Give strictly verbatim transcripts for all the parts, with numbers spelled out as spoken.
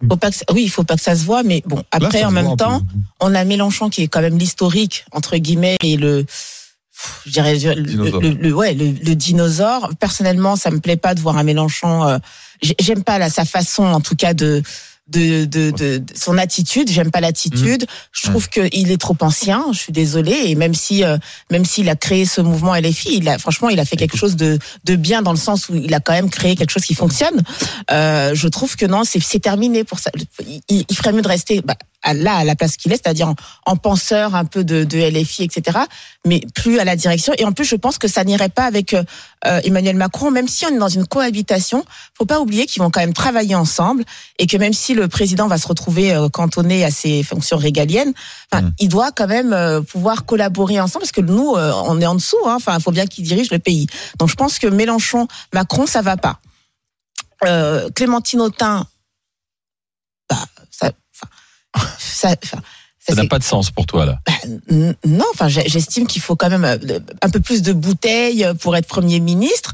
Faut pas que ça, oui, il faut pas que ça se voit, mais bon. Après, Là, en même temps, on a Mélenchon qui est quand même l'historique entre guillemets et le, je dirais le, le, le, ouais, le, le dinosaure. Personnellement, ça me plaît pas de voir un Mélenchon. Euh, j'aime pas là sa façon, en tout cas de. De, de, de, de son attitude, j'aime pas l'attitude. Mmh. Je trouve mmh. qu'il est trop ancien. Je suis désolée. Et même si, euh, même s'il a créé ce mouvement L F I, il a, franchement, il a fait quelque chose de, de bien dans le sens où il a quand même créé quelque chose qui fonctionne. Euh, je trouve que non, c'est, c'est terminé pour ça. Il, il ferait mieux de rester bah, là à la place qu'il est, c'est-à-dire en, en penseur un peu de, de L F I, et cetera. Mais plus à la direction. Et en plus, je pense que ça n'irait pas avec euh, Emmanuel Macron, même si on est dans une cohabitation. Faut pas oublier qu'ils vont quand même travailler ensemble et que même si le président va se retrouver euh, cantonné à ses fonctions régaliennes, enfin, mmh. il doit quand même euh, pouvoir collaborer ensemble parce que nous, euh, on est en dessous. Hein, enfin, il faut bien qu'il dirige le pays. Donc, je pense que Mélenchon, Macron, ça va pas. Euh, Clémentine Autain, bah, ça, enfin, ça, enfin, ça, ça n'a pas de sens pour toi là. Bah, non, enfin, j'estime qu'il faut quand même un peu plus de bouteilles pour être Premier ministre.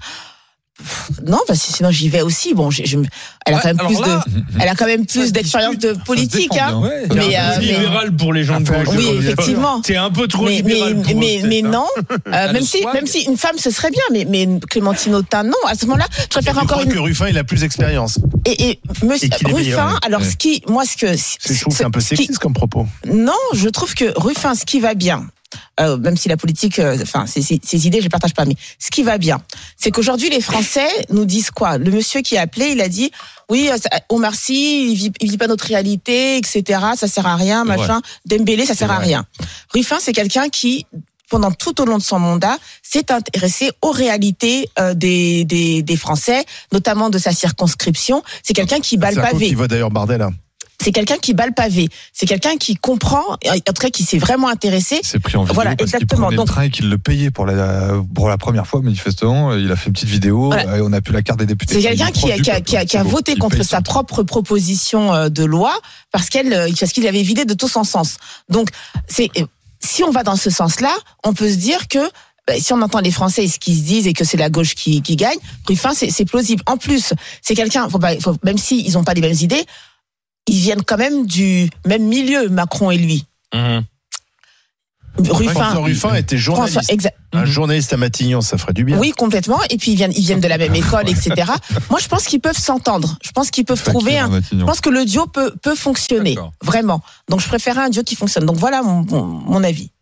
Non, parce que sinon j'y vais aussi. Bon, je, je, elle a quand même ouais, plus là, de, elle a quand même plus d'expérience de politique, hein. Ouais, mais euh, libéral pour les gens de gauche. Oui, effectivement. C'est un peu trop mais, libéral. Mais, pour mais, eux, mais non. Euh, même si, même si une femme ce serait bien, mais, mais Clémentine Autain, non. À ce moment-là, je préfère et encore je une. Que Ruffin, il a plus d'expérience. Et, et Monsieur et Ruffin, meilleur, alors ouais. ce qui, moi, ce que. Je trouve que c'est un peu sexiste qui, comme propos. Non, je trouve que Ruffin, ce qui va bien. Euh, même si la politique, enfin, euh, ces, ces, ces idées, je les partage pas. Mais ce qui va bien, c'est qu'aujourd'hui, les Français nous disent quoi ? Le monsieur qui a appelé, il a dit, oui, Omar Sy, il vit, il vit pas notre réalité, et cetera. Ça sert à rien, machin. Ouais. Dembélé, ça sert à rien. Ruffin, c'est quelqu'un qui, pendant tout au long de son mandat, s'est intéressé aux réalités euh, des, des, des Français, notamment de sa circonscription. C'est quelqu'un qui bat le pavé. Qui va d'ailleurs Bardella. C'est quelqu'un qui bat le pavé. C'est quelqu'un qui comprend, en tout cas qui s'est vraiment intéressé. C'est pris en vidéo voilà, parce exactement. qu'il prenait Donc, le train et qu'il le payait pour la, pour la première fois, manifestement. Il a fait une petite vidéo voilà. et on a pu la carte des députés. C'est quelqu'un qui a, qui a, qui a, qui a voté contre sa propre proposition de loi parce qu'elle, parce qu'il avait vidé de tout son sens. Donc, c'est, si on va dans ce sens-là, on peut se dire que si on entend les Français et ce qu'ils se disent et que c'est la gauche qui, qui gagne, Ruffin, c'est, c'est plausible. En plus, c'est quelqu'un, faut pas, faut, même s'ils n'ont pas les mêmes idées, ils viennent quand même du même milieu, Macron et lui. Mmh. Ruffin, François Ruffin était journaliste. François, exa- un journaliste à Matignon, ça ferait du bien. Oui, complètement. Et puis ils viennent, ils viennent de la même école, et cetera. Moi, je pense qu'ils peuvent s'entendre. Je pense qu'ils peuvent trouver un. Je pense que le duo peut peut fonctionner, D'accord. vraiment. Donc, je préférerais un duo qui fonctionne. Donc voilà mon, mon, mon avis.